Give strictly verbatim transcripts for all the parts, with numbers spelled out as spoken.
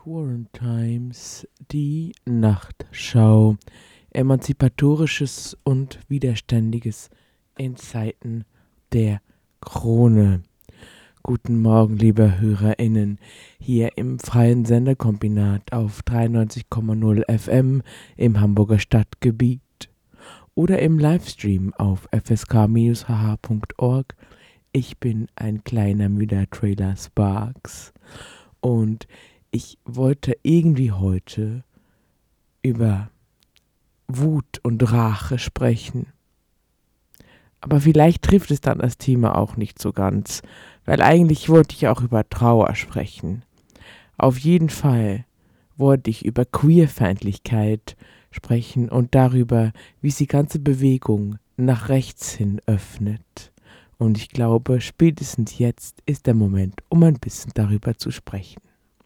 Quarantimes, die Nachtschau. Emanzipatorisches und Widerständiges in Zeiten der Krone. Guten Morgen, liebe HörerInnen, hier im freien Senderkombinat auf dreiundneunzig Komma null F M im Hamburger Stadtgebiet oder im Livestream auf f s k Bindestrich h h Punkt org. Ich bin ein kleiner müder Trailer Sparks und ich wollte irgendwie heute über Wut und Rache sprechen. Aber vielleicht trifft es dann das Thema auch nicht so ganz, weil eigentlich wollte ich auch über Trauer sprechen. Auf jeden Fall wollte ich über Queerfeindlichkeit sprechen und darüber, wie sie ganze Bewegung nach rechts hin öffnet. Und ich glaube, spätestens jetzt ist der Moment, um ein bisschen darüber zu sprechen.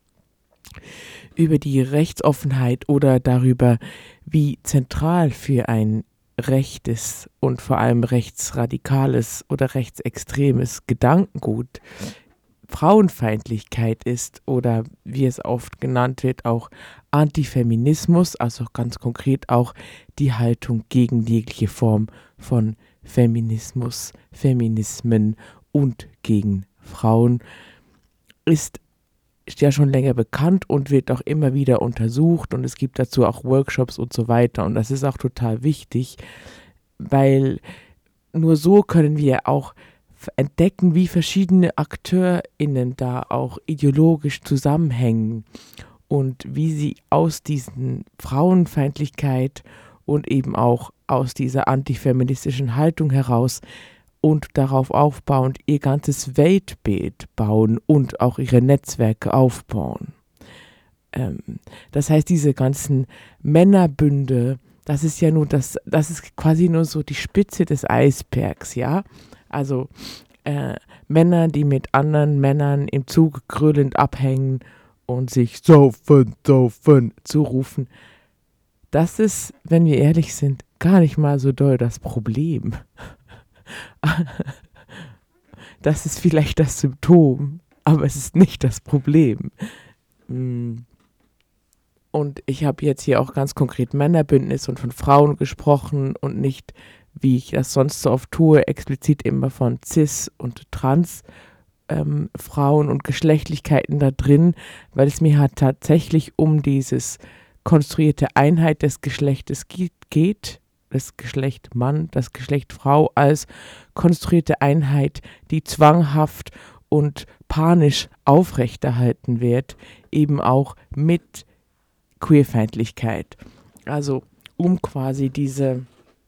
Über die Rechtsoffenheit oder darüber, wie zentral für ein rechtes und vor allem rechtsradikales oder rechtsextremes Gedankengut Frauenfeindlichkeit ist oder wie es oft genannt wird, auch Antifeminismus, also ganz konkret auch die Haltung gegen jegliche Form von Feminismus, Feminismen und gegen Frauen, ist ja schon länger bekannt und wird auch immer wieder untersucht und es gibt dazu auch Workshops und so weiter und das ist auch total wichtig, weil nur so können wir auch entdecken, wie verschiedene AkteurInnen da auch ideologisch zusammenhängen und wie sie aus diesen Frauenfeindlichkeit und eben auch aus dieser antifeministischen Haltung heraus und darauf aufbauend ihr ganzes Weltbild bauen und auch ihre Netzwerke aufbauen. Ähm, das heißt, diese ganzen Männerbünde, das ist ja nur das, das ist quasi nur so die Spitze des Eisbergs, ja. Also äh, Männer, die mit anderen Männern im Zug grölend abhängen und sich saufen, saufen zurufen. Das ist, wenn wir ehrlich sind, gar nicht mal so doll das Problem. Das ist vielleicht das Symptom, aber es ist nicht das Problem. Und ich habe jetzt hier auch ganz konkret Männerbündnis und von Frauen gesprochen und nicht, wie ich das sonst so oft tue, explizit immer von Cis- und Trans- ähm, Frauen und Geschlechtlichkeiten da drin, weil es mir halt tatsächlich um dieses konstruierte Einheit des Geschlechtes geht, das Geschlecht Mann, das Geschlecht Frau als konstruierte Einheit, die zwanghaft und panisch aufrechterhalten wird, eben auch mit Queerfeindlichkeit. Also um quasi diese,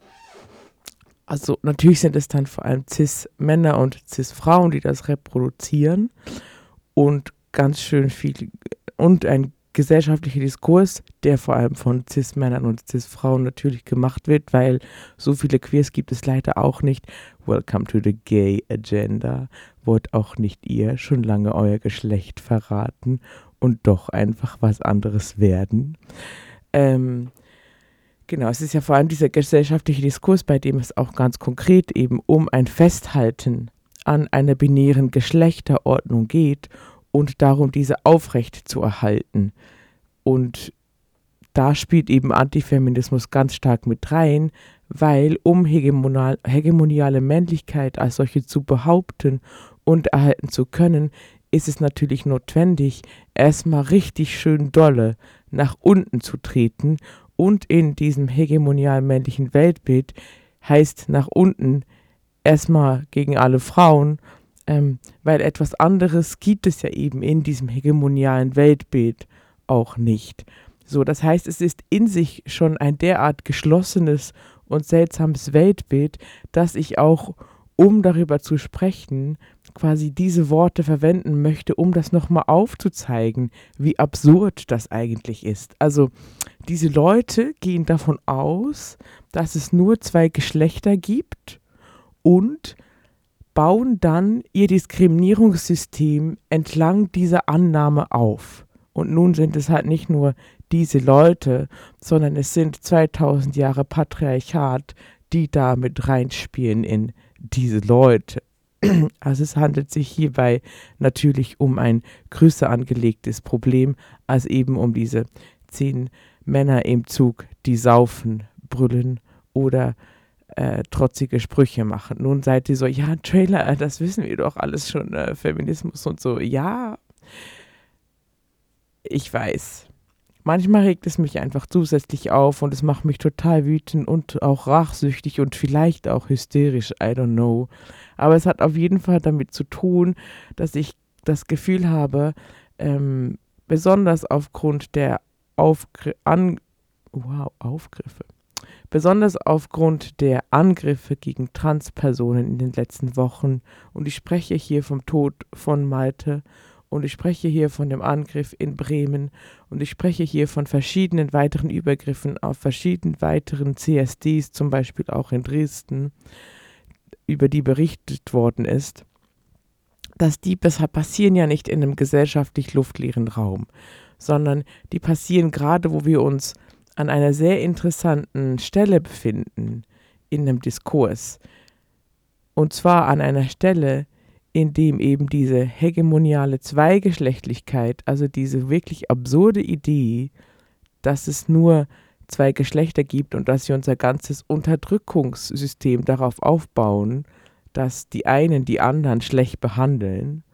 also natürlich sind es dann vor allem Cis-Männer und Cis-Frauen, die das reproduzieren und ganz schön viel und ein gesellschaftlicher Diskurs, der vor allem von Cis-Männern und Cis-Frauen natürlich gemacht wird, weil so viele Queers gibt es leider auch nicht. Welcome to the Gay Agenda. Wollt auch nicht ihr schon lange euer Geschlecht verraten und doch einfach was anderes werden. Ähm, genau, es ist ja vor allem dieser gesellschaftliche Diskurs, bei dem es auch ganz konkret eben um ein Festhalten an einer binären Geschlechterordnung geht und darum, diese aufrecht zu erhalten. Und da spielt eben Antifeminismus ganz stark mit rein, weil um hegemonial, hegemoniale Männlichkeit als solche zu behaupten und erhalten zu können, ist es natürlich notwendig, erstmal richtig schön dolle nach unten zu treten und in diesem hegemonial männlichen Weltbild heißt nach unten erstmal gegen alle Frauen, Ähm, weil etwas anderes gibt es ja eben in diesem hegemonialen Weltbild auch nicht. So, das heißt, es ist in sich schon ein derart geschlossenes und seltsames Weltbild, dass ich auch, um darüber zu sprechen, quasi diese Worte verwenden möchte, um das nochmal aufzuzeigen, wie absurd das eigentlich ist. Also diese Leute gehen davon aus, dass es nur zwei Geschlechter gibt und bauen dann ihr Diskriminierungssystem entlang dieser Annahme auf. Und nun sind es halt nicht nur diese Leute, sondern es sind zweitausend Jahre Patriarchat, die da mit reinspielen in diese Leute. Also es handelt sich hierbei natürlich um ein größer angelegtes Problem, als eben um diese zehn Männer im Zug, die saufen, brüllen oder äh, trotzige Sprüche machen. Nun seid ihr so, ja, Trailer, äh, das wissen wir doch alles schon, äh, Feminismus und so. Ja, ich weiß. Manchmal regt es mich einfach zusätzlich auf und es macht mich total wütend und auch rachsüchtig und vielleicht auch hysterisch, I don't know. Aber es hat auf jeden Fall damit zu tun, dass ich das Gefühl habe, ähm, besonders aufgrund der Aufgr an wow, Aufgriffe, besonders aufgrund der Angriffe gegen Transpersonen in den letzten Wochen, und ich spreche hier vom Tod von Malte und ich spreche hier von dem Angriff in Bremen und ich spreche hier von verschiedenen weiteren Übergriffen auf verschiedenen weiteren C S Ds, zum Beispiel auch in Dresden, über die berichtet worden ist, dass die passieren ja nicht in einem gesellschaftlich luftleeren Raum, sondern die passieren gerade, wo wir uns an einer sehr interessanten Stelle befinden in einem Diskurs. Und zwar an einer Stelle, in dem eben diese hegemoniale Zweigeschlechtlichkeit, also diese wirklich absurde Idee, dass es nur zwei Geschlechter gibt und dass wir unser ganzes Unterdrückungssystem darauf aufbauen, dass die einen die anderen schlecht behandeln.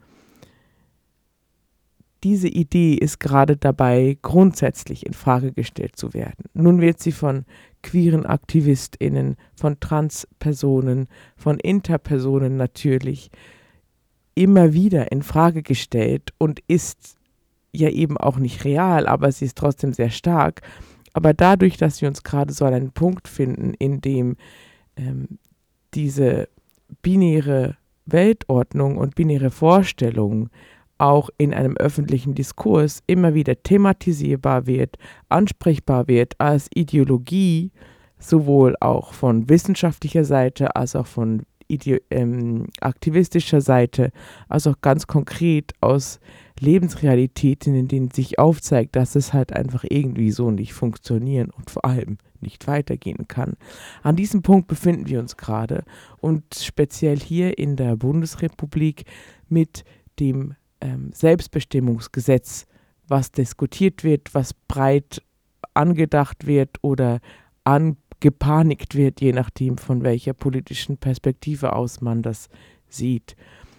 Diese Idee ist gerade dabei, grundsätzlich in Frage gestellt zu werden. Nun wird sie von queeren AktivistInnen, von Transpersonen, von Interpersonen natürlich immer wieder in Frage gestellt und ist ja eben auch nicht real, aber sie ist trotzdem sehr stark. Aber dadurch, dass wir uns gerade so an einem Punkt finden, in dem ähm, diese binäre Weltordnung und binäre Vorstellung auch in einem öffentlichen Diskurs immer wieder thematisierbar wird, ansprechbar wird als Ideologie, sowohl auch von wissenschaftlicher Seite als auch von Ide- ähm, aktivistischer Seite, als auch ganz konkret aus Lebensrealitäten, in denen sich aufzeigt, dass es halt einfach irgendwie so nicht funktionieren und vor allem nicht weitergehen kann. An diesem Punkt befinden wir uns gerade und speziell hier in der Bundesrepublik mit dem ähm, Selbstbestimmungsgesetz, was diskutiert wird, was breit angedacht wird oder angepanikt wird, je nachdem, von welcher politischen Perspektive aus man das sieht.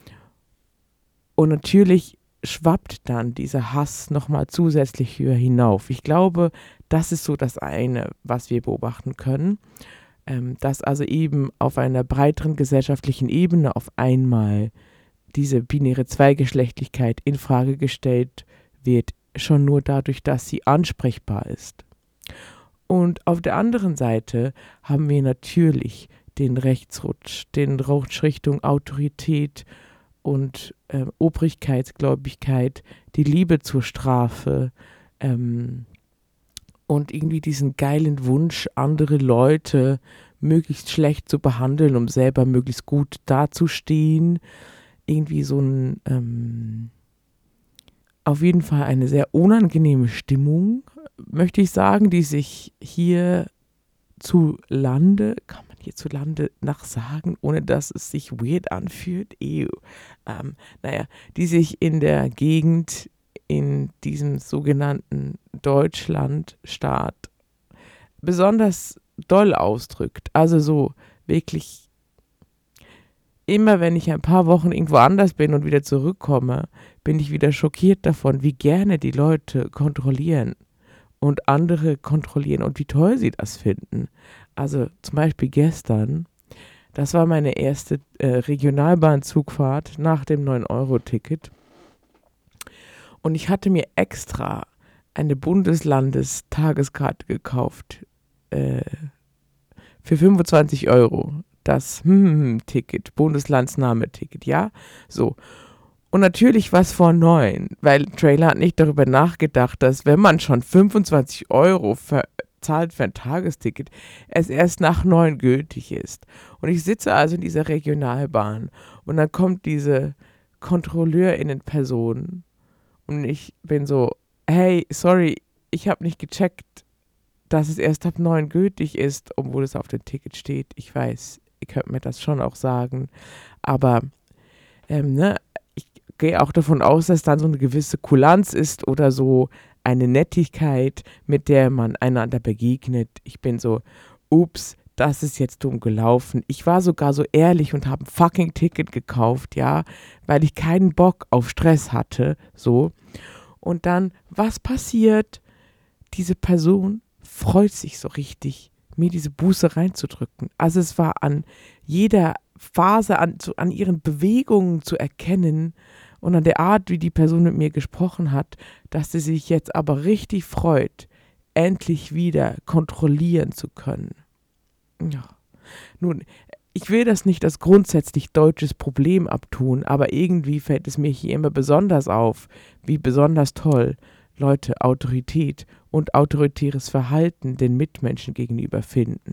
Und natürlich schwappt dann dieser Hass nochmal zusätzlich höher hinauf. Ich glaube, das ist so das eine, was wir beobachten können, ähm, dass also eben auf einer breiteren gesellschaftlichen Ebene auf einmal diese binäre Zweigeschlechtlichkeit in Frage gestellt wird, schon nur dadurch, dass sie ansprechbar ist. Und auf der anderen Seite haben wir natürlich den Rechtsrutsch, den Rutsch Richtung Autorität und äh, Obrigkeitsgläubigkeit, die Liebe zur Strafe ähm, und irgendwie diesen geilen Wunsch, andere Leute möglichst schlecht zu behandeln, um selber möglichst gut dazustehen. Irgendwie so ein, ähm, auf jeden Fall eine sehr unangenehme Stimmung, möchte ich sagen, die sich hier zu Lande, kann man hier zu Lande nach sagen, ohne dass es sich weird anfühlt, ew, ähm, naja, die sich in der Gegend, in diesem sogenannten Deutschlandstaat besonders doll ausdrückt. Also so wirklich immer, wenn ich ein paar Wochen irgendwo anders bin und wieder zurückkomme, bin ich wieder schockiert davon, wie gerne die Leute kontrollieren und andere kontrollieren und wie toll sie das finden. Also zum Beispiel gestern, das war meine erste äh, Regionalbahnzugfahrt nach dem neun Euro Ticket und ich hatte mir extra eine Bundeslandestageskarte gekauft äh, für fünfundzwanzig Euro. Das hm, Ticket, Bundeslandsnahmeticket, ja, so. Und natürlich war es vor neun, weil Trailer hat nicht darüber nachgedacht, dass wenn man schon fünfundzwanzig Euro zahlt für ein Tagesticket, es erst nach neun gültig ist. Und ich sitze also in dieser Regionalbahn und dann kommt diese Kontrolleurinnenperson und ich bin so, hey, sorry, ich habe nicht gecheckt, dass es erst ab neun gültig ist, obwohl es auf dem Ticket steht. Ich weiß, ihr könnt mir das schon auch sagen, aber ähm, ne, ich gehe auch davon aus, dass dann so eine gewisse Kulanz ist oder so eine Nettigkeit, mit der man einander begegnet. Ich bin so, ups, das ist jetzt dumm gelaufen. Ich war sogar so ehrlich und habe ein fucking Ticket gekauft, ja, weil ich keinen Bock auf Stress hatte, so. Und dann, was passiert? Diese Person freut sich so richtig, mir diese Buße reinzudrücken. Also es war an jeder Phase, an, so an ihren Bewegungen zu erkennen und an der Art, wie die Person mit mir gesprochen hat, dass sie sich jetzt aber richtig freut, endlich wieder kontrollieren zu können. Ja. Nun, ich will das nicht als grundsätzlich deutsches Problem abtun, aber irgendwie fällt es mir hier immer besonders auf, wie besonders toll Leute Autorität und autoritäres Verhalten den Mitmenschen gegenüber finden.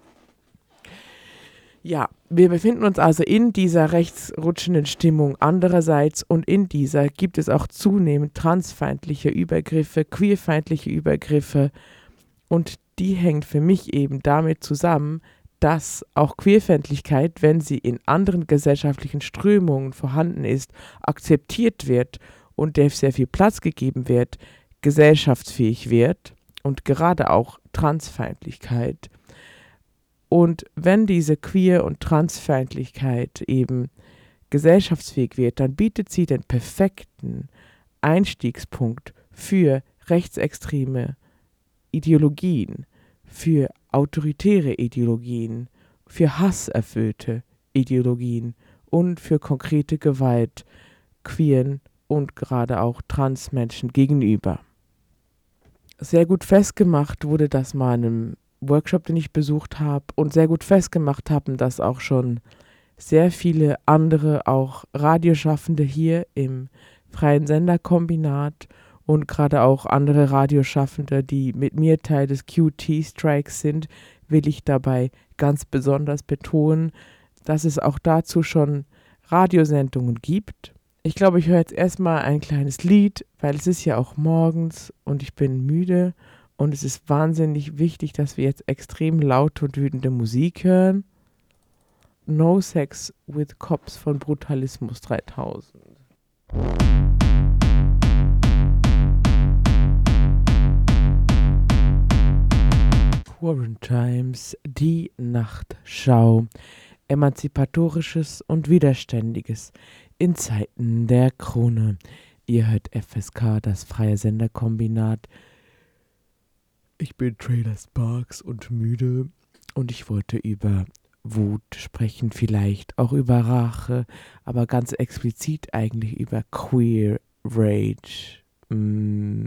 Ja, wir befinden uns also in dieser rechtsrutschenden Stimmung. Andererseits und in dieser gibt es auch zunehmend transfeindliche Übergriffe, queerfeindliche Übergriffe und die hängt für mich eben damit zusammen, dass auch Queerfeindlichkeit, wenn sie in anderen gesellschaftlichen Strömungen vorhanden ist, akzeptiert wird und der sehr viel Platz gegeben wird, gesellschaftsfähig wird und gerade auch Transfeindlichkeit. Und wenn diese Queer- und Transfeindlichkeit eben gesellschaftsfähig wird, dann bietet sie den perfekten Einstiegspunkt für rechtsextreme Ideologien, für autoritäre Ideologien, für hasserfüllte Ideologien und für konkrete Gewalt queeren und gerade auch Transmenschen gegenüber. Sehr gut festgemacht wurde das mal in einem Workshop, den ich besucht habe und sehr gut festgemacht haben das auch schon sehr viele andere, auch Radioschaffende hier im Freien Senderkombinat und gerade auch andere Radioschaffende, die mit mir Teil des Q T-Strikes sind, will ich dabei ganz besonders betonen, dass es auch dazu schon Radiosendungen gibt. Ich glaube, ich höre jetzt erstmal ein kleines Lied, weil es ist ja auch morgens und ich bin müde und es ist wahnsinnig wichtig, dass wir jetzt extrem laute und wütende Musik hören. No Sex with Cops von Brutalismus dreitausend. Quarantimes, die Nachtschau. Emanzipatorisches und Widerständiges in Zeiten der Krone. Ihr hört F S K, das Freie Senderkombinat. Ich bin Trailer Sparks und müde und ich wollte über Wut sprechen, vielleicht auch über Rache, aber ganz explizit eigentlich über Queer Rage. Mm.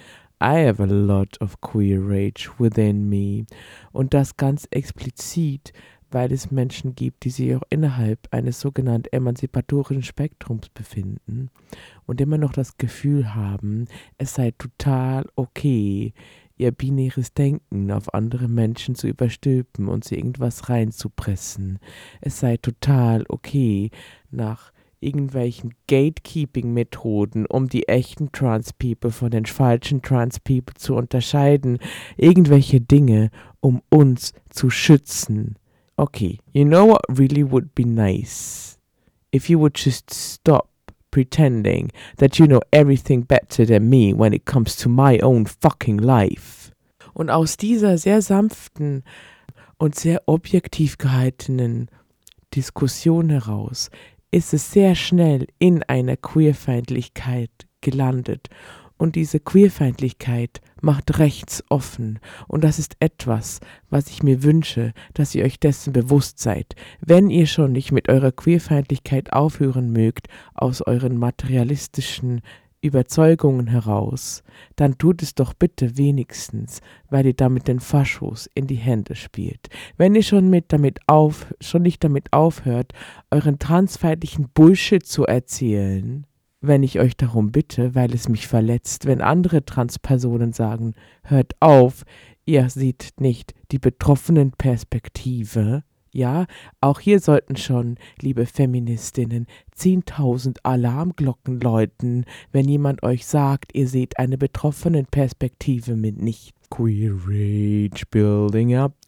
I have a lot of queer rage within me. Und das ganz explizit, weil es Menschen gibt, die sich auch innerhalb eines sogenannten emanzipatorischen Spektrums befinden und immer noch das Gefühl haben, es sei total okay, ihr binäres Denken auf andere Menschen zu überstülpen und sie irgendwas reinzupressen. Es sei total okay, nach irgendwelchen Gatekeeping-Methoden, um die echten Trans-People von den falschen Trans-People zu unterscheiden, irgendwelche Dinge, um uns zu schützen. Okay, you know what really would be nice? If you would just stop pretending that you know everything better than me when it comes to my own fucking life. Und aus dieser sehr sanften und sehr objektiv gehaltenen Diskussion heraus ist es sehr schnell in einer Queerfeindlichkeit gelandet. Und diese Queerfeindlichkeit macht rechts offen. Und das ist etwas, was ich mir wünsche, dass ihr euch dessen bewusst seid. Wenn ihr schon nicht mit eurer Queerfeindlichkeit aufhören mögt, aus euren materialistischen Überzeugungen heraus, dann tut es doch bitte wenigstens, weil ihr damit den Faschos in die Hände spielt. Wenn ihr schon mit damit auf, schon nicht damit aufhört, euren transfeindlichen Bullshit zu erzählen, wenn ich euch darum bitte, weil es mich verletzt, wenn andere Transpersonen sagen, hört auf, ihr seht nicht die betroffenen Perspektive. Ja, auch hier sollten schon, liebe Feministinnen, zehntausend Alarmglocken läuten, wenn jemand euch sagt, ihr seht eine betroffenen Perspektive mit nicht. Queer Rage building up,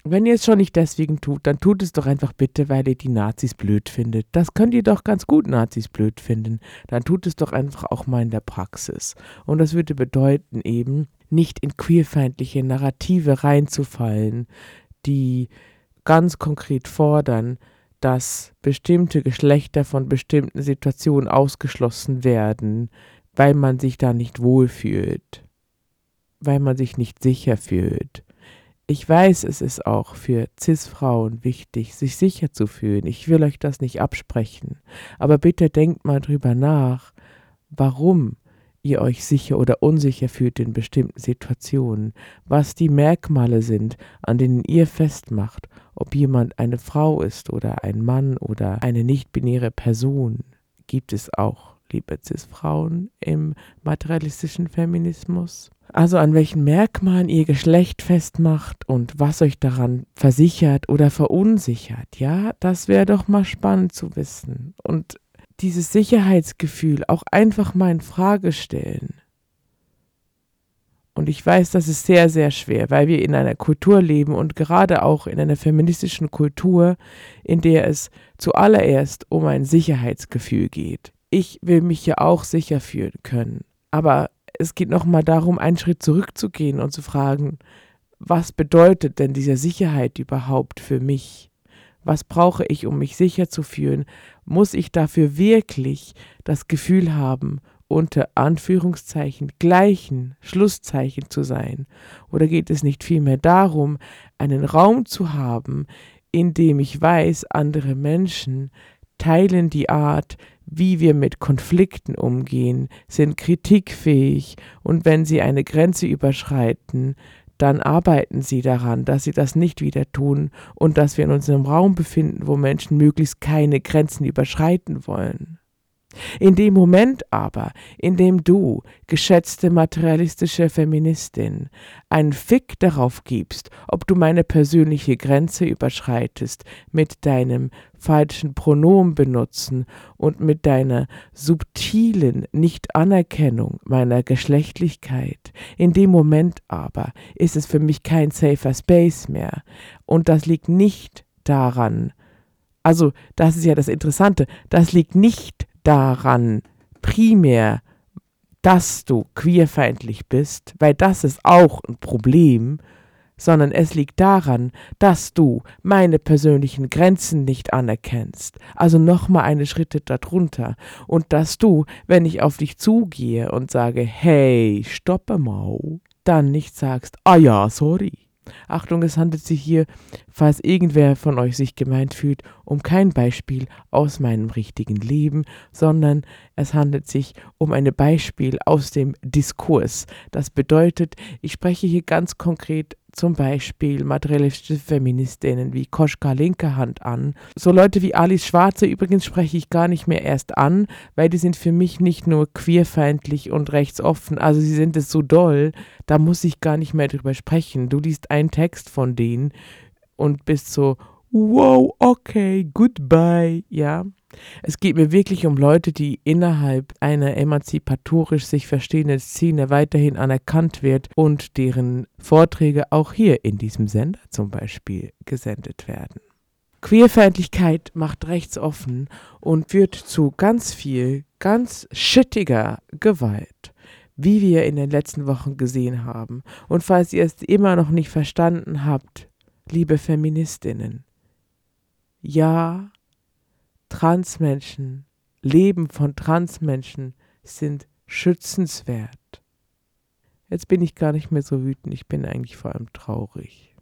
Wenn ihr es schon nicht deswegen tut, dann tut es doch einfach bitte, weil ihr die Nazis blöd findet. Das könnt ihr doch ganz gut Nazis blöd finden. Dann tut es doch einfach auch mal in der Praxis. Und das würde bedeuten eben, nicht in queerfeindliche Narrative reinzufallen, die ganz konkret fordern, dass bestimmte Geschlechter von bestimmten Situationen ausgeschlossen werden, weil man sich da nicht wohlfühlt, weil man sich nicht sicher fühlt. Ich weiß, es ist auch für Cis-Frauen wichtig, sich sicher zu fühlen. Ich will euch das nicht absprechen. Aber bitte denkt mal drüber nach, warum ihr euch sicher oder unsicher fühlt in bestimmten Situationen, was die Merkmale sind, an denen ihr festmacht, ob jemand eine Frau ist oder ein Mann oder eine nicht-binäre Person. Gibt es auch, liebe Cis-Frauen, im materialistischen Feminismus? Also an welchen Merkmalen ihr Geschlecht festmacht und was euch daran versichert oder verunsichert, ja, das wäre doch mal spannend zu wissen. Und dieses Sicherheitsgefühl auch einfach mal in Frage stellen. Und ich weiß, das ist sehr, sehr schwer, weil wir in einer Kultur leben und gerade auch in einer feministischen Kultur, in der es zuallererst um ein Sicherheitsgefühl geht. Ich will mich ja auch sicher fühlen können, aber es geht nochmal darum, einen Schritt zurückzugehen und zu fragen, was bedeutet denn diese Sicherheit überhaupt für mich? Was brauche ich, um mich sicher zu fühlen? Muss ich dafür wirklich das Gefühl haben, unter Anführungszeichen gleichen Schlusszeichen zu sein? Oder geht es nicht vielmehr darum, einen Raum zu haben, in dem ich weiß, andere Menschen teilen die Art, wie wir mit Konflikten umgehen, sind kritikfähig und wenn sie eine Grenze überschreiten, dann arbeiten sie daran, dass sie das nicht wieder tun und dass wir in unserem Raum befinden, wo Menschen möglichst keine Grenzen überschreiten wollen. In dem Moment aber, in dem du, geschätzte materialistische Feministin, einen Fick darauf gibst, ob du meine persönliche Grenze überschreitest mit deinem falschen Pronomen benutzen und mit deiner subtilen Nichtanerkennung meiner Geschlechtlichkeit, in dem Moment aber ist es für mich kein safer Space mehr. Und das liegt nicht daran, also das ist ja das Interessante, das liegt nicht daran primär, dass du queerfeindlich bist, weil das ist auch ein Problem, sondern es liegt daran, dass du meine persönlichen Grenzen nicht anerkennst. Also nochmal eine Schritte darunter. Und dass du, wenn ich auf dich zugehe und sage, hey, stoppe mal, dann nicht sagst, ah ja, sorry. Achtung, es handelt sich hier, falls irgendwer von euch sich gemeint fühlt, um kein Beispiel aus meinem richtigen Leben, sondern es handelt sich um ein Beispiel aus dem Diskurs. Das bedeutet, ich spreche hier ganz konkret zum Beispiel materialistische Feministinnen wie Koschka Linkerhand an. So Leute wie Alice Schwarze übrigens spreche ich gar nicht mehr erst an, weil die sind für mich nicht nur queerfeindlich und rechtsoffen, also sie sind es so doll, da muss ich gar nicht mehr drüber sprechen. Du liest einen Text von denen und bist so, wow, okay, goodbye, ja. Es geht mir wirklich um Leute, die innerhalb einer emanzipatorisch sich verstehenden Szene weiterhin anerkannt wird und deren Vorträge auch hier in diesem Sender zum Beispiel gesendet werden. Queerfeindlichkeit macht rechtsoffen und führt zu ganz viel, ganz shittiger Gewalt, wie wir in den letzten Wochen gesehen haben. Und falls ihr es immer noch nicht verstanden habt, liebe Feministinnen, ja, Transmenschen, Leben von Transmenschen sind schützenswert. Jetzt bin ich gar nicht mehr so wütend, ich bin eigentlich vor allem traurig.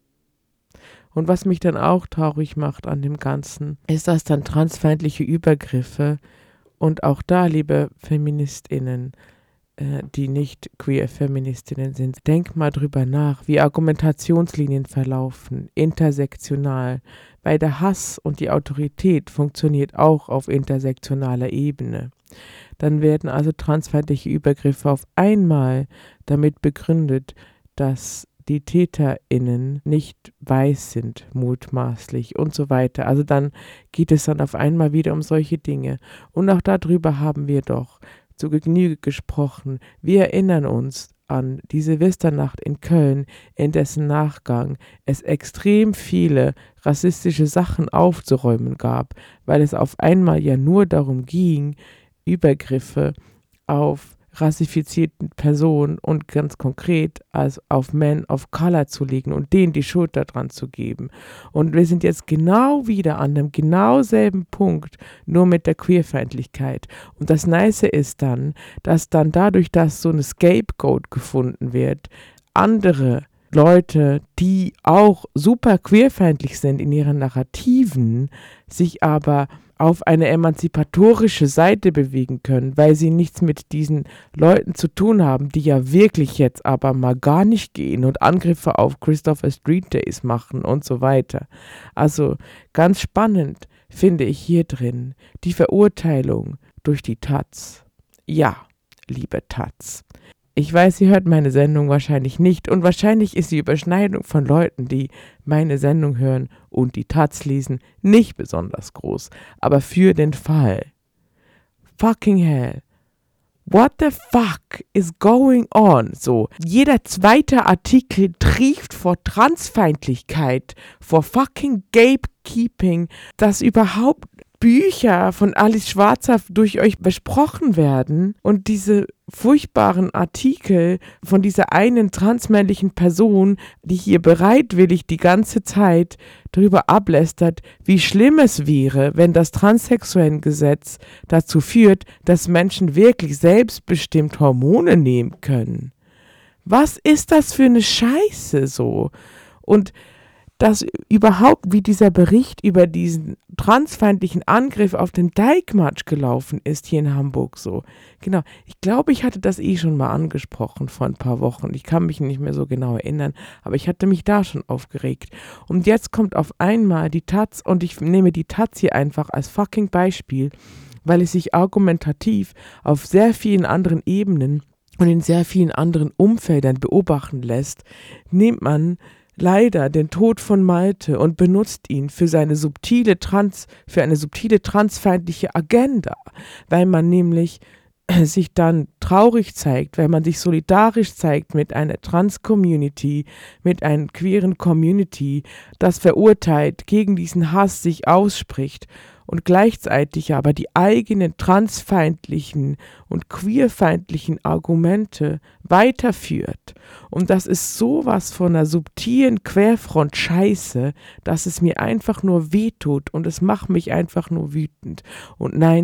Und was mich dann auch traurig macht an dem Ganzen, ist, dass dann transfeindliche Übergriffe und auch da, liebe FeministInnen, äh, die nicht queer Feministinnen sind, denk mal drüber nach, wie Argumentationslinien verlaufen, intersektional, weil der Hass und die Autorität funktioniert auch auf intersektionaler Ebene. Dann werden also transfeindliche Übergriffe auf einmal damit begründet, dass die TäterInnen nicht weiß sind, mutmaßlich und so weiter. Also dann geht es dann auf einmal wieder um solche Dinge. Und auch darüber haben wir doch zu Genüge gesprochen. Wir erinnern uns an die Silvesternacht in Köln, in dessen Nachgang es extrem viele rassistische Sachen aufzuräumen gab, weil es auf einmal ja nur darum ging, Übergriffe auf rassifizierten Personen und ganz konkret als auf Men of Color zu legen und denen die Schuld daran zu geben. Und wir sind jetzt genau wieder an dem genau selben Punkt, nur mit der Queerfeindlichkeit. Und das Nice ist dann, dass dann dadurch, dass so eine Scapegoat gefunden wird, andere Leute, die auch super queerfeindlich sind in ihren Narrativen, sich aber auf eine emanzipatorische Seite bewegen können, weil sie nichts mit diesen Leuten zu tun haben, die ja wirklich jetzt aber mal gar nicht gehen und Angriffe auf Christopher Street Days machen und so weiter. Also ganz spannend finde ich hier drin die Verurteilung durch die Taz. Ja, liebe Taz. Ich weiß, sie hört meine Sendung wahrscheinlich nicht und wahrscheinlich ist die Überschneidung von Leuten, die meine Sendung hören und die Taz lesen, nicht besonders groß. Aber für den Fall. Fucking hell. What the fuck is going on? So, jeder zweite Artikel trieft vor Transfeindlichkeit, vor fucking Gatekeeping, dass überhaupt Bücher von Alice Schwarzer durch euch besprochen werden und diese furchtbaren Artikel von dieser einen transmännlichen Person, die hier bereitwillig die ganze Zeit darüber ablästert, wie schlimm es wäre, wenn das Transsexuellengesetz dazu führt, dass Menschen wirklich selbstbestimmt Hormone nehmen können. Was ist das für eine Scheiße so? Und dass überhaupt, wie dieser Bericht über diesen transfeindlichen Angriff auf den Dijkmarsch gelaufen ist hier in Hamburg so. Genau, ich glaube, ich hatte das eh schon mal angesprochen vor ein paar Wochen. Ich kann mich nicht mehr so genau erinnern, aber ich hatte mich da schon aufgeregt. Und jetzt kommt auf einmal die Taz und ich nehme die Taz hier einfach als fucking Beispiel, weil es sich argumentativ auf sehr vielen anderen Ebenen und in sehr vielen anderen Umfeldern beobachten lässt, nimmt man leider den Tod von Malte und benutzt ihn für seine subtile Trans, für eine subtile transfeindliche Agenda, weil man nämlich sich dann traurig zeigt, weil man sich solidarisch zeigt mit einer Trans-Community, mit einer queeren Community, das verurteilt, gegen diesen Hass sich ausspricht und gleichzeitig aber die eigenen transfeindlichen und queerfeindlichen Argumente weiterführt. Und das ist sowas von einer subtilen Querfront-Scheiße, dass es mir einfach nur wehtut und es macht mich einfach nur wütend. Und nein,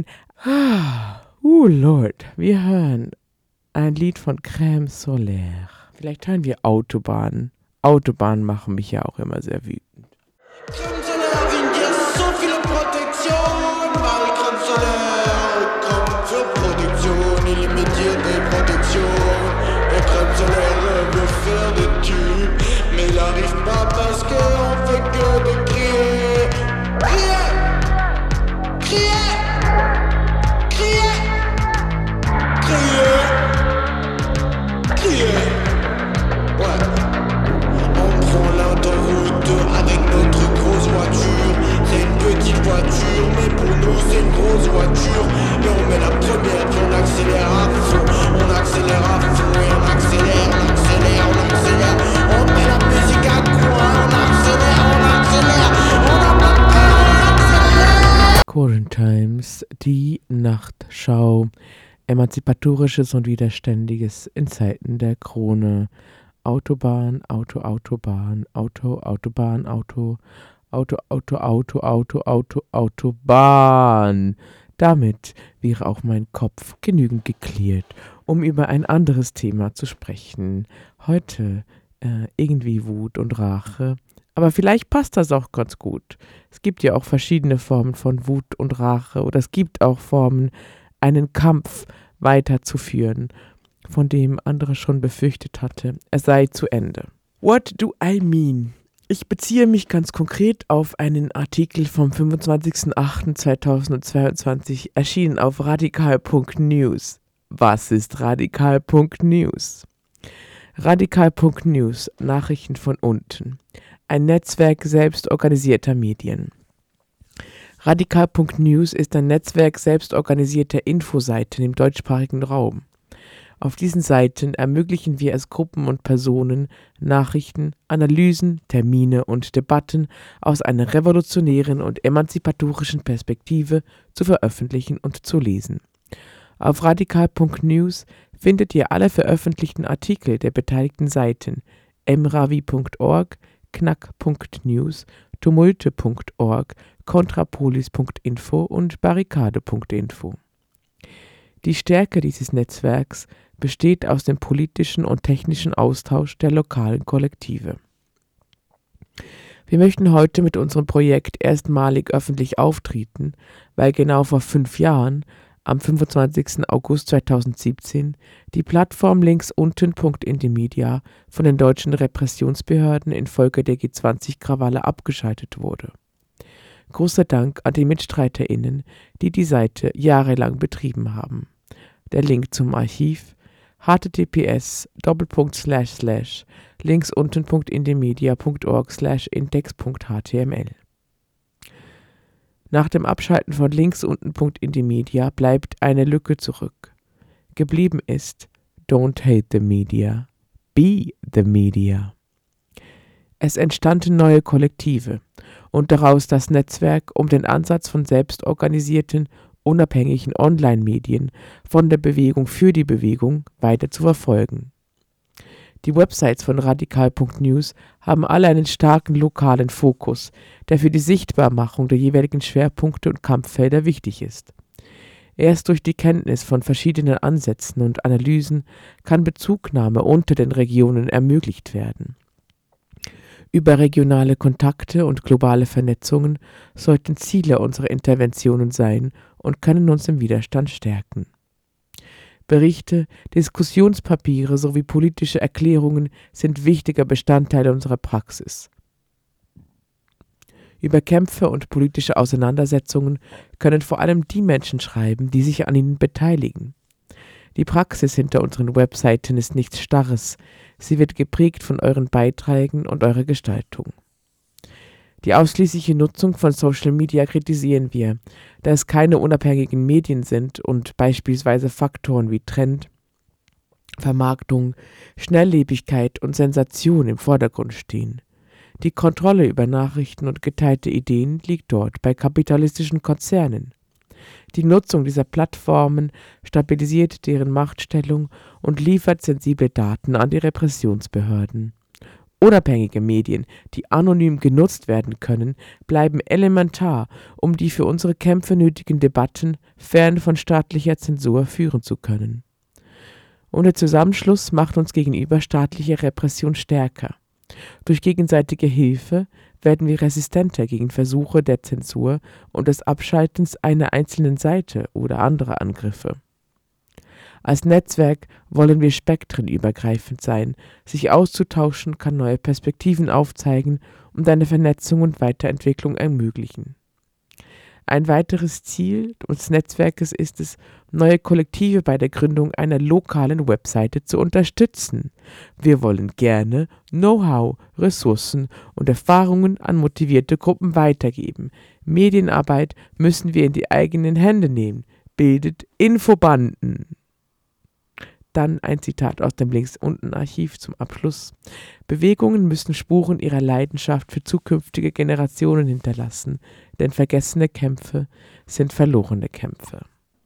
ah, oh Lord, wir hören ein Lied von Crème Solaire. Vielleicht hören wir Autobahn. Autobahnen machen mich ja auch immer sehr wütend. Crème Solaire vient dire so viele Protektion, weil Crème Solaire kommt für Produktion, illimitierte Protektion. Et Crème Solaire veut faire des tubes, mais il arrive pas parce qu'on fait que de crier. Crier, crier, crier, crier, crier. Ouais. On prend l'autoroute avec notre grosse voiture. C'est une petite voiture, mais pour nous c'est une grosse voiture. Et on met la première, puis on accélère à fond. On accélère à fond et on accélère, on accélère, on accélère. On met la musique à quoi? On accélère, on accélère. On n'a pas peur, on accélère. Quarantimes, die Nachtschau. Emanzipatorisches und Widerständiges in Zeiten der Krone. Autobahn, Auto, Autobahn, Auto, Autobahn, Auto, Auto, Auto, Auto, Auto, Auto, Autobahn. Damit wäre auch mein Kopf genügend geklärt, um über ein anderes Thema zu sprechen. Heute äh, irgendwie Wut und Rache. Aber vielleicht passt das auch ganz gut. Es gibt ja auch verschiedene Formen von Wut und Rache oder es gibt auch Formen, einen Kampf weiterzuführen, von dem andere schon befürchtet hatte, er sei zu Ende. What do I mean? Ich beziehe mich ganz konkret auf einen Artikel vom fünfundzwanzigsten achten zweitausendzweiundzwanzig, erschienen auf radikal punkt news. Was ist radikal punkt news? radikal punkt news, Nachrichten von unten. Ein Netzwerk selbstorganisierter Medien. radikal punkt news ist ein Netzwerk selbstorganisierter Infoseiten im deutschsprachigen Raum. Auf diesen Seiten ermöglichen wir es Gruppen und Personen, Nachrichten, Analysen, Termine und Debatten aus einer revolutionären und emanzipatorischen Perspektive zu veröffentlichen und zu lesen. Auf radikal punkt news findet ihr alle veröffentlichten Artikel der beteiligten Seiten emravi punkt org, knack punkt news, tumulte punkt org, kontrapolis punkt info und barrikade punkt info. Die Stärke dieses Netzwerks besteht aus dem politischen und technischen Austausch der lokalen Kollektive. Wir möchten heute mit unserem Projekt erstmalig öffentlich auftreten, weil genau vor fünf Jahren, am fünfundzwanzigsten August zweitausendsiebzehn, die Plattform linksunten punkt indymedia von den deutschen Repressionsbehörden infolge der G zwanzig Krawalle abgeschaltet wurde. Großer Dank an die MitstreiterInnen, die die Seite jahrelang betrieben haben. Der Link zum Archiv https doppelpunkt slash slash linksunten punkt indymedia punkt org slash index punkt html. Nach dem Abschalten von linksunten punkt indymedia bleibt eine Lücke zurück. Geblieben ist Don't hate the media, be the media. Es entstanden neue Kollektive und daraus das Netzwerk, um den Ansatz von selbstorganisierten, unabhängigen Online-Medien von der Bewegung für die Bewegung weiter zu verfolgen. Die Websites von radikal punkt news haben alle einen starken lokalen Fokus, der für die Sichtbarmachung der jeweiligen Schwerpunkte und Kampffelder wichtig ist. Erst durch die Kenntnis von verschiedenen Ansätzen und Analysen kann Bezugnahme unter den Regionen ermöglicht werden. Überregionale Kontakte und globale Vernetzungen sollten Ziele unserer Interventionen sein und können uns im Widerstand stärken. Berichte, Diskussionspapiere sowie politische Erklärungen sind wichtiger Bestandteil unserer Praxis. Über Kämpfe und politische Auseinandersetzungen können vor allem die Menschen schreiben, die sich an ihnen beteiligen. Die Praxis hinter unseren Webseiten ist nichts Starres, sie wird geprägt von euren Beiträgen und eurer Gestaltung. Die ausschließliche Nutzung von Social Media kritisieren wir, da es keine unabhängigen Medien sind und beispielsweise Faktoren wie Trend, Vermarktung, Schnelllebigkeit und Sensation im Vordergrund stehen. Die Kontrolle über Nachrichten und geteilte Ideen liegt dort bei kapitalistischen Konzernen. Die Nutzung dieser Plattformen stabilisiert deren Machtstellung und liefert sensible Daten an die Repressionsbehörden. Unabhängige Medien, die anonym genutzt werden können, bleiben elementar, um die für unsere Kämpfe nötigen Debatten fern von staatlicher Zensur führen zu können. Und der Zusammenschluss macht uns gegenüber staatlicher Repression stärker. Durch gegenseitige Hilfe werden wir resistenter gegen Versuche der Zensur und des Abschaltens einer einzelnen Seite oder anderer Angriffe. Als Netzwerk wollen wir spektrenübergreifend sein. Sich auszutauschen kann neue Perspektiven aufzeigen und eine Vernetzung und Weiterentwicklung ermöglichen. Ein weiteres Ziel des Netzwerkes ist es, neue Kollektive bei der Gründung einer lokalen Webseite zu unterstützen. Wir wollen gerne Know-how, Ressourcen und Erfahrungen an motivierte Gruppen weitergeben. Medienarbeit müssen wir in die eigenen Hände nehmen. Bildet Infobanden. Dann ein Zitat aus dem Links-Unten-Archiv zum Abschluss. Bewegungen müssen Spuren ihrer Leidenschaft für zukünftige Generationen hinterlassen, denn vergessene Kämpfe sind verlorene Kämpfe.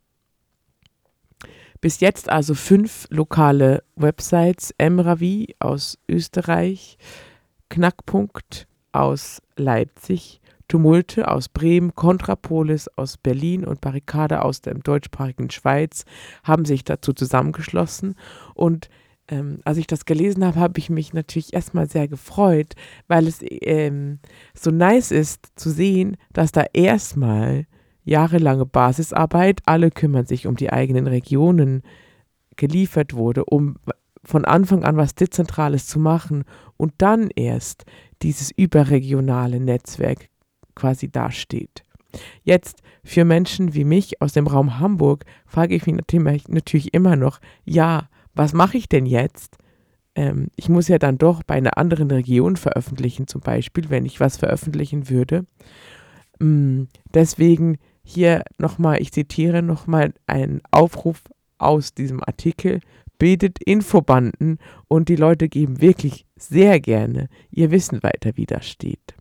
Bis jetzt also fünf lokale Websites: Emravi aus Österreich, Knackpunkt aus Leipzig, Tumulte aus Bremen, Kontrapolis aus Berlin und Barrikade aus der deutschsprachigen Schweiz haben sich dazu zusammengeschlossen. Und ähm, als ich das gelesen habe, habe ich mich natürlich erstmal sehr gefreut, weil es ähm, so nice ist zu sehen, dass da erstmal jahrelange Basisarbeit, alle kümmern sich um die eigenen Regionen, geliefert wurde, um von Anfang an was Dezentrales zu machen und dann erst dieses überregionale Netzwerk quasi dasteht. Jetzt für Menschen wie mich aus dem Raum Hamburg frage ich mich natürlich immer noch, ja, was mache ich denn jetzt? Ähm, ich muss ja dann doch bei einer anderen Region veröffentlichen, zum Beispiel, wenn ich was veröffentlichen würde. Ähm, deswegen hier nochmal, ich zitiere nochmal einen Aufruf aus diesem Artikel: bildet Infobanden und die Leute geben wirklich sehr gerne ihr Wissen weiter, wie das steht.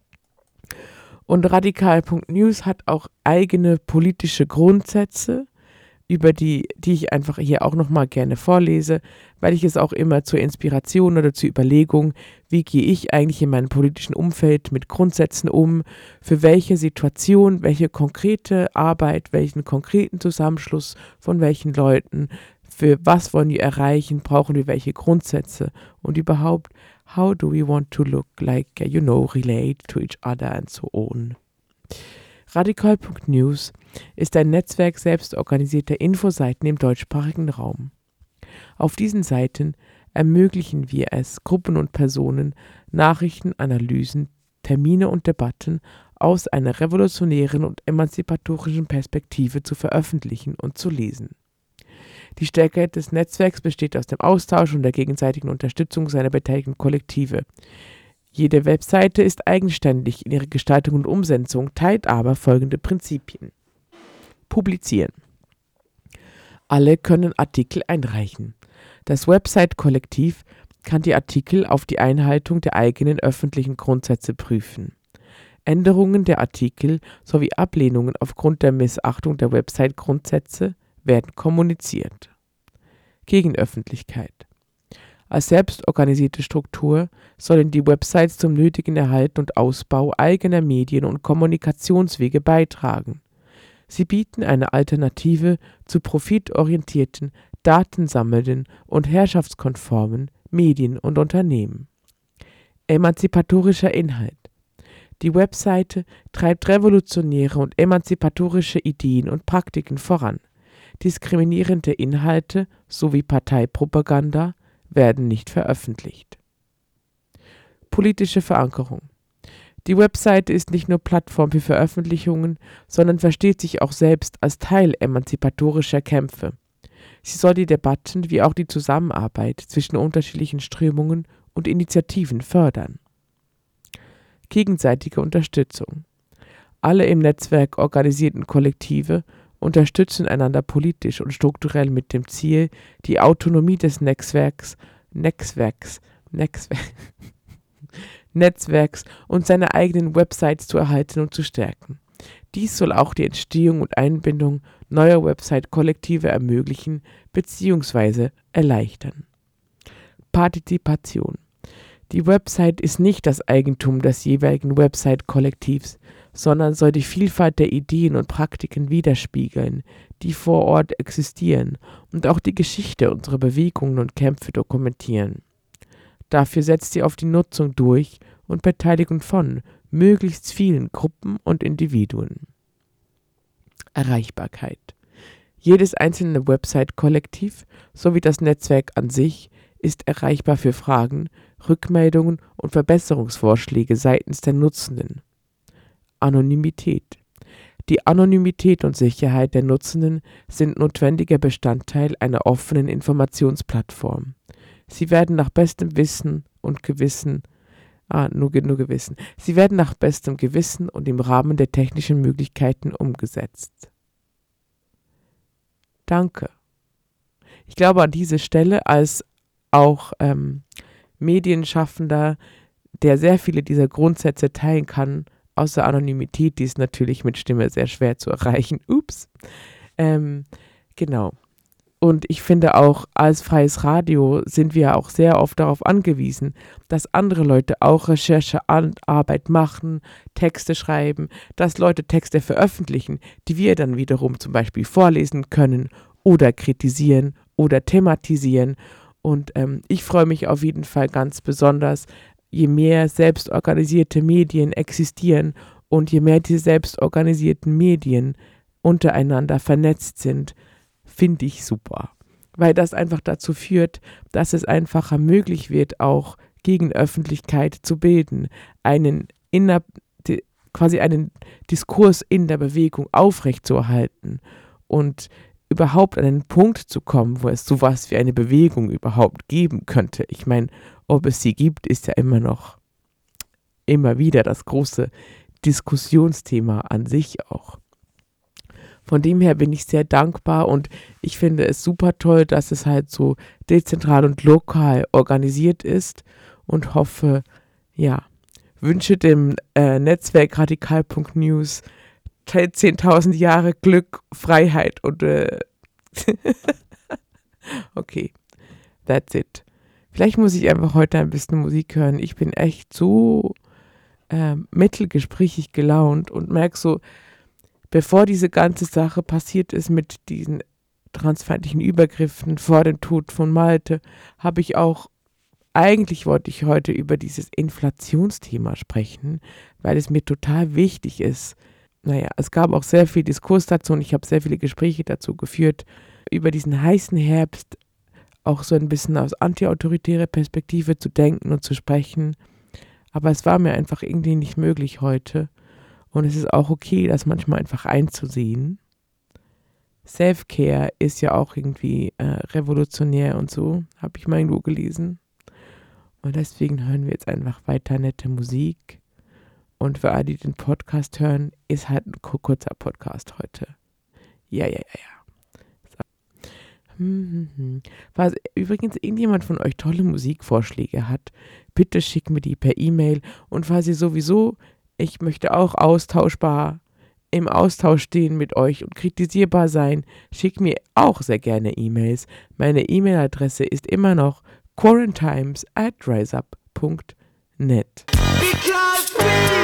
Und radikal Punkt news hat auch eigene politische Grundsätze, über die, die ich einfach hier auch nochmal gerne vorlese, weil ich es auch immer zur Inspiration oder zur Überlegung, wie gehe ich eigentlich in meinem politischen Umfeld mit Grundsätzen um, für welche Situation, welche konkrete Arbeit, welchen konkreten Zusammenschluss von welchen Leuten, für was wollen wir erreichen, brauchen wir welche Grundsätze und überhaupt, how do we want to look like, you know, relate to each other and so on. radikal Punkt news ist ein Netzwerk selbstorganisierter Infoseiten im deutschsprachigen Raum. Auf diesen Seiten ermöglichen wir es Gruppen und Personen, Nachrichten, Analysen, Termine und Debatten aus einer revolutionären und emanzipatorischen Perspektive zu veröffentlichen und zu lesen. Die Stärke des Netzwerks besteht aus dem Austausch und der gegenseitigen Unterstützung seiner beteiligten Kollektive. Jede Webseite ist eigenständig in ihrer Gestaltung und Umsetzung, teilt aber folgende Prinzipien. Publizieren. Alle können Artikel einreichen. Das Website-Kollektiv kann die Artikel auf die Einhaltung der eigenen öffentlichen Grundsätze prüfen. Änderungen der Artikel sowie Ablehnungen aufgrund der Missachtung der Website-Grundsätze werden kommuniziert. Gegenöffentlichkeit. Als selbstorganisierte Struktur sollen die Websites zum nötigen Erhalt und Ausbau eigener Medien- und Kommunikationswege beitragen. Sie bieten eine Alternative zu profitorientierten, datensammelnden und herrschaftskonformen Medien und Unternehmen. Emanzipatorischer Inhalt. Die Webseite treibt revolutionäre und emanzipatorische Ideen und Praktiken voran. Diskriminierende Inhalte sowie Parteipropaganda werden nicht veröffentlicht. Politische Verankerung. Die Webseite ist nicht nur Plattform für Veröffentlichungen, sondern versteht sich auch selbst als Teil emanzipatorischer Kämpfe. Sie soll die Debatten wie auch die Zusammenarbeit zwischen unterschiedlichen Strömungen und Initiativen fördern. Gegenseitige Unterstützung. Alle im Netzwerk organisierten Kollektive unterstützen einander politisch und strukturell mit dem Ziel, die Autonomie des Netzwerks, Netzwerks, Netzwerks, Netzwerks und seine eigenen Websites zu erhalten und zu stärken. Dies soll auch die Entstehung und Einbindung neuer Website-Kollektive ermöglichen bzw. erleichtern. Partizipation. Die Website ist nicht das Eigentum des jeweiligen Website-Kollektivs, sondern soll die Vielfalt der Ideen und Praktiken widerspiegeln, die vor Ort existieren und auch die Geschichte unserer Bewegungen und Kämpfe dokumentieren. Dafür setzt sie auf die Nutzung durch und Beteiligung von möglichst vielen Gruppen und Individuen. Erreichbarkeit. Jedes einzelne Website-Kollektiv sowie das Netzwerk an sich ist erreichbar für Fragen, Rückmeldungen und Verbesserungsvorschläge seitens der Nutzenden. Anonymität. Die Anonymität und Sicherheit der Nutzenden sind notwendiger Bestandteil einer offenen Informationsplattform. Sie werden nach bestem Wissen und Gewissen, ah, nur, nur Gewissen, sie werden nach bestem Gewissen und im Rahmen der technischen Möglichkeiten umgesetzt. Danke. Ich glaube, an diese Stelle als auch ähm, Medienschaffender, der sehr viele dieser Grundsätze teilen kann, außer Anonymität, die ist natürlich mit Stimme sehr schwer zu erreichen. Ups. Ähm, genau. Und ich finde auch, als freies Radio sind wir auch sehr oft darauf angewiesen, dass andere Leute auch Recherchearbeit machen, Texte schreiben, dass Leute Texte veröffentlichen, die wir dann wiederum zum Beispiel vorlesen können oder kritisieren oder thematisieren. Und ähm, ich freue mich auf jeden Fall ganz besonders, je mehr selbstorganisierte Medien existieren und je mehr die selbstorganisierten Medien untereinander vernetzt sind, finde ich super. Weil das einfach dazu führt, dass es einfacher möglich wird, auch Gegenöffentlichkeit zu bilden, einen inner, quasi einen Diskurs in der Bewegung aufrechtzuerhalten und überhaupt an einen Punkt zu kommen, wo es sowas wie eine Bewegung überhaupt geben könnte. Ich meine, ob es sie gibt, ist ja immer noch immer wieder das große Diskussionsthema an sich auch. Von dem her bin ich sehr dankbar und ich finde es super toll, dass es halt so dezentral und lokal organisiert ist und hoffe, ja, wünsche dem äh, Netzwerk radikal Punkt news zehntausend Jahre Glück, Freiheit und äh okay, that's it. Vielleicht muss ich einfach heute ein bisschen Musik hören. Ich bin echt so äh, mittelgesprächig gelaunt und merke so, bevor diese ganze Sache passiert ist mit diesen transfeindlichen Übergriffen vor dem Tod von Malte, habe ich auch, eigentlich wollte ich heute über dieses Inflationsthema sprechen, weil es mir total wichtig ist. Naja, es gab auch sehr viel Diskurs dazu und ich habe sehr viele Gespräche dazu geführt, über diesen heißen Herbst auch so ein bisschen aus antiautoritärer Perspektive zu denken und zu sprechen. Aber es war mir einfach irgendwie nicht möglich heute. Und es ist auch okay, das manchmal einfach einzusehen. Self-Care ist ja auch irgendwie äh, revolutionär und so, habe ich mal irgendwo gelesen. Und deswegen hören wir jetzt einfach weiter nette Musik. Und für alle, die den Podcast hören, ist halt ein kurzer Podcast heute. Ja, ja, ja, ja. So. Hm, hm, hm. Falls übrigens irgendjemand von euch tolle Musikvorschläge hat, bitte schickt mir die per E-Mail. Und falls ihr sowieso, ich möchte auch austauschbar im Austausch stehen mit euch und kritisierbar sein, schickt mir auch sehr gerne E-Mails. Meine E-Mail-Adresse ist immer noch quarantimes at riseup punkt net. Because we